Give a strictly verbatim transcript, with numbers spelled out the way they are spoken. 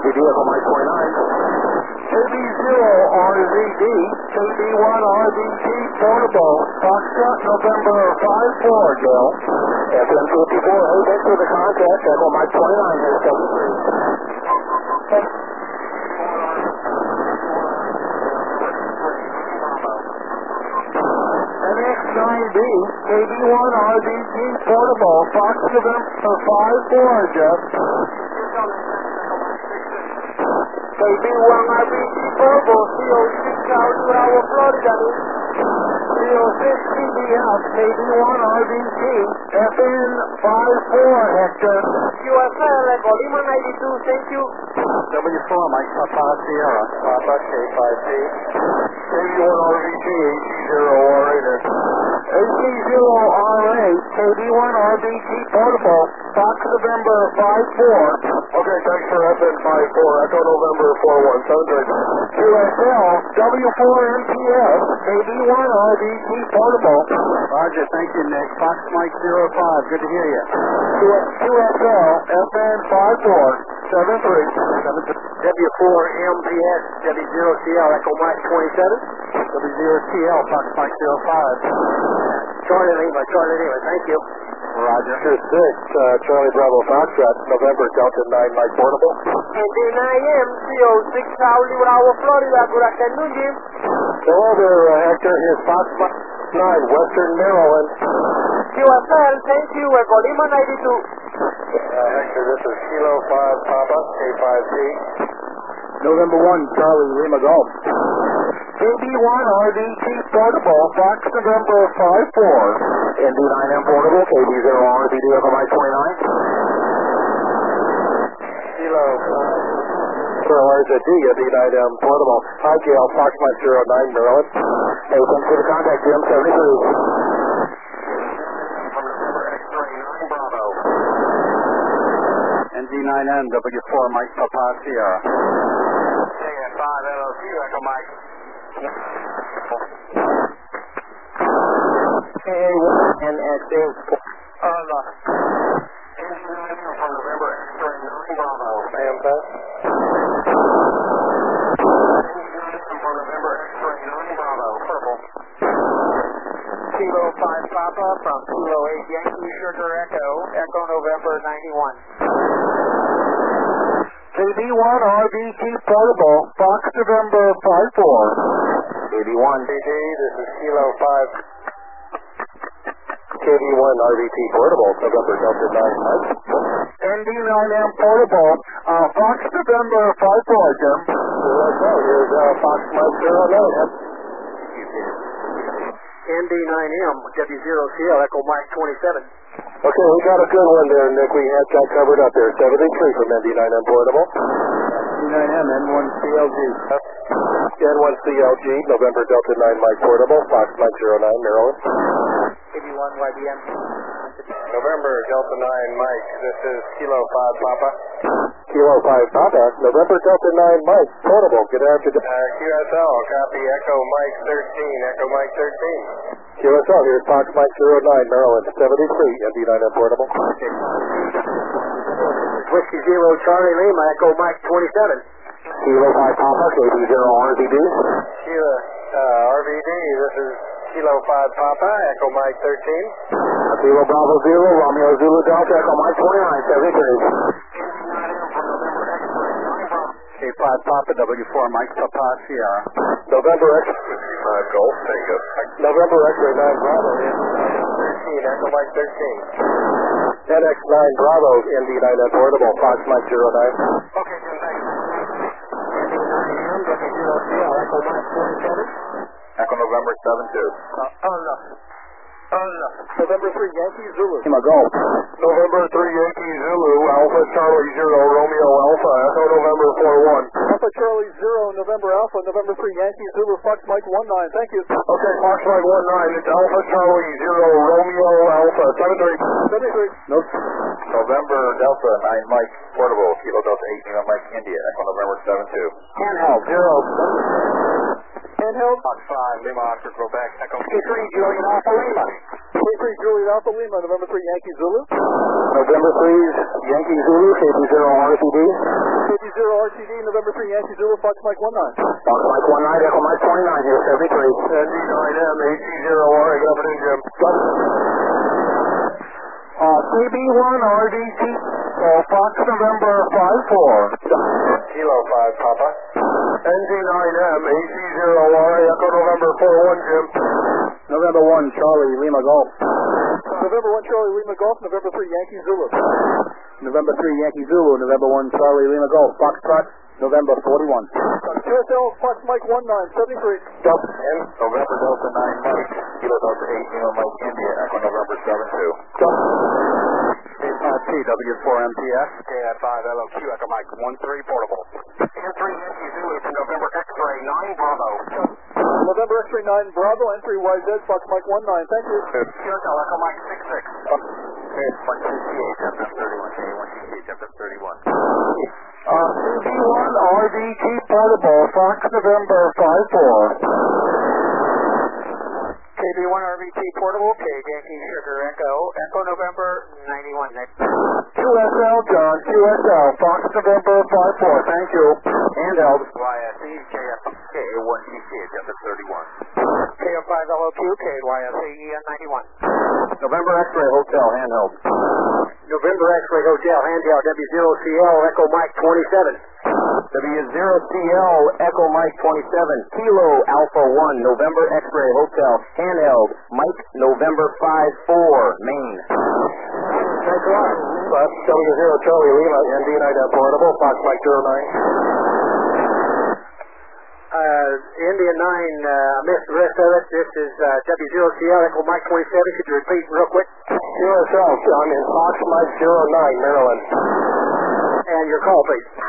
Z D, Echo Mike twenty-nine. K B zero R Z D, K B one R B T portable, Foxtrot November five four, Joe. F M fifty-four, hey, thanks for the contact. Echo Mike twenty-nine, here's seven three. N X nine B, K B one R B T portable, Fox November five four, Jeff. K B one R B T portable, C O six Charlie Bravo, Florida. C O six C B F, K B one R B T, F N five four, Hector. U S L, Echo Lima ninety-two, thank you. W four, Mike Papa Sierra. Papa K five C. K B one R B T, A C zero R eight. A C zero R eight, K B one R B T portable, Fox November five four. Okay, thanks for F N five four, Echo November four one seven three. Q S L, W four M P S, K B one R B T portable. Roger, thank you, Nick. Fox Mike zero five, good to hear you. Q S L, F N five four seven three. W four M P S, W zero C L, Echo Mike twenty-seven. W zero C L, Fox Mike zero five. Charlie Lima, Charlie Lima, thank you. Roger. Sure six, uh, Charlie Bravo Foxtrot, November Delta nine Mike portable. And then I am C O six Charlie Bravo, Florida. Good afternoon, Jim. Hello there, uh, Hector. Here's Fox Mike nine, Western Maryland. Q S L, thank you. Echo Lima ninety-two. Uh, Hector, this is Kilo five Papa, K five C. November one, Charlie Lima Golf. K B one R B T portable, Fox November five four. N D nine M portable, K B zero R B D, Echo Mike twenty-nine. Kilo for R Z D, N D nine M portable. Hi, Gail, Fox Mike zero nine, Maryland. Hey, thanks for the contact, Jim, seventy-three. N D nine N, W four, Mike Papa Sierra. K F five L O Q, Echo Mike. K A one N X A. On the N D nine M from November X-ray nine Bravo. Sam Best. N D nine M from November X-ray nine Bravo. Purple. Kilo five Papa from Kilo eight Yankee Sugar Echo, Echo November ninety-one. K B one R B T portable, Fox November five four. K B one D D, this is Kilo five. K B one R B T portable, November Delta nine Mike. N D nine M portable, uh, Fox November five four, Jim. Here's uh, Fox Mike zero nine. N D nine M, W zero C L, Echo Mike twenty-seven. Okay, we got a good one there, Nick. We had that covered up there. seventy-three from N D nine M portable. N D nine M, N one C L G. N one C L G, November Delta nine Mike portable, Fox Mike zero nine, Maryland. K B one Y B M. November Delta nine Mike, this is Kilo five Papa. Kilo five Papa, November Delta nine Mike, portable, good afternoon. Uh, Q S L, copy Echo Mike thirteen, Echo Mike thirteen. Q S L, here's Fox Mike zero nine, Maryland, seventy-three, N D nine M portable. Whiskey Zero Charlie Lima, Echo Mike twenty-seven. Kilo five Papa, K B zero R B D. Kilo uh, R B D, this is Kilo five Papa, Echo Mike thirteen. Kilo Bravo zero, Romeo Zulu Delta, Echo Mike twenty-nine, seventy-three. K five Papa, W four, Mike Papa Sierra. November X-ray five Golf, Tango. November X-ray nine Bravo, thirteen, Echo Mike thirteen. N X nine Bravo, N D nine M portable, Fox Mike zero nine. Okay, Jim, thanks. N D nine M, W zero C L, Echo Mike twenty-seven. Echo November seven two. Uh, oh, no. Oh, no. November three Yankee Zulu. Lima Golf. November three Yankee Zulu, Alpha Charlie zero, Romeo Alpha, Echo November four one. Alpha Charlie zero, November Alpha, November three Yankee Zulu, Fox Mike one nine, thank you. Okay, Fox Mike one nine, it's Alpha Charlie zero, Romeo Alpha, seven three. seventy-three. Nope. November Delta nine Mike, portable, Kilo Delta eight, Kilo Mike India, Echo November seven two. Handheld, zero. Handheld. Fox five, Lima Oscar, Quebec, Echo K three, Julian Alpha Lima. K three Juliet Alpha Lima, November three Yankee Zulu. November three, Yankee Zulu, K B zero R C D. K B zero R C D, November three, Yankee Zulu, Fox Mike one nine. Fox Mike one nine, Echo Mike twenty-nine here, seventy-three. N D nine M, A C zero R, good afternoon, Jim. Uh, K B one R D T, so Fox November five four. Kilo five, Papa. N D nine M, A C zero R, Echo November four one, Jim. November one, Charlie, Lima Golf. November one, Charlie Lima Golf, November three, Yankee Zulu. November three, Yankee Zulu, November one, Charlie, Lima Golf. Foxtrot, November forty-one. Q S L, Fox Mike one nine, seventy-three. Delta N, November Delta nine Mike, Kilo Delta eight, Lima Mike India, Echo November seven two. K five T, W four M P S. K five L O Q, Echo Mike one three, portable. N three Yankee Zulu to November X-ray nine Bravo. November X-ray nine, Bravo, N three Y Z, Fox Mike one nine, thank you. Q S L, Echo Mike six six. one two C H, F F thirty-one, K one C H, F F thirty-one. Uh, C B one R D T portable, Fox November five four. K B one R V T portable, K Yankee Sugar Echo, Echo November ninety-one. Q S L, John, Q S L, Fox November five four, thank you. Handheld. Y S E, K F K one C C H, F F thirty-one. K O five L O Q, K Y S A E N ninety-one. November X-ray Hotel, handheld. November X-ray Hotel, handheld, W zero C L, Echo Mike twenty-seven. W zero C L, Echo Mike twenty-seven, Kilo Alpha one, November X-ray Hotel, handheld, Mike November five four, Maine. Thanks a lot. That's W zero Charlie Lima, N D nine M portable, Fox Mike zero nine. Uh, India nine, uh, I missed the rest of it. This is uh, W zero C L, Echo Mike twenty-seven. Could you repeat real quick? Q S L, John, in Fox Mike zero nine, Maryland. And your call, please.